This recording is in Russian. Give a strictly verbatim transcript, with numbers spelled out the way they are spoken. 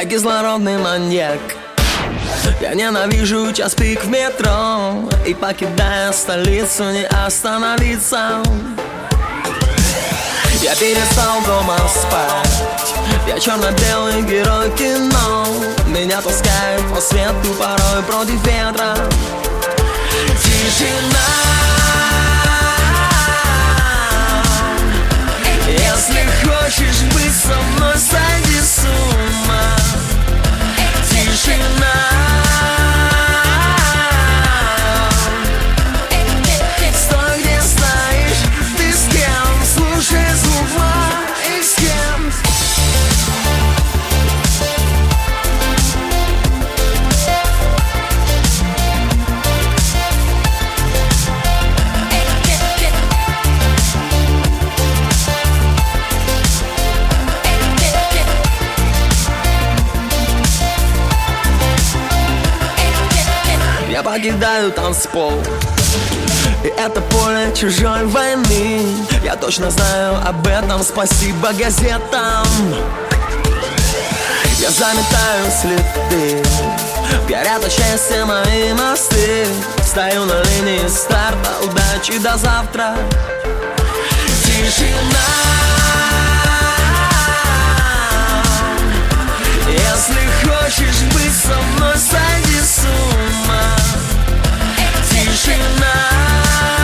Я кислородный маньяк. Я ненавижу час пик в метро, и покидая столицу не остановиться. Я перестал дома спать, я черно-белый герой кино. Меня таскает по свету порой против ветра. Тишина. Если хочешь быть со мной, сойди с ума. Тишина. Стой, где стоишь, ты с кем? Слушай звук моих схем. Я покидаю танцпол, и это поле чужой войны. Я точно знаю об этом, спасибо газетам. Я заметаю следы, горят от счастья мои мосты. Стою на линии старта, удачи до завтра. Тишина. Если хочешь быть со мной, сойди с ума. Тишина.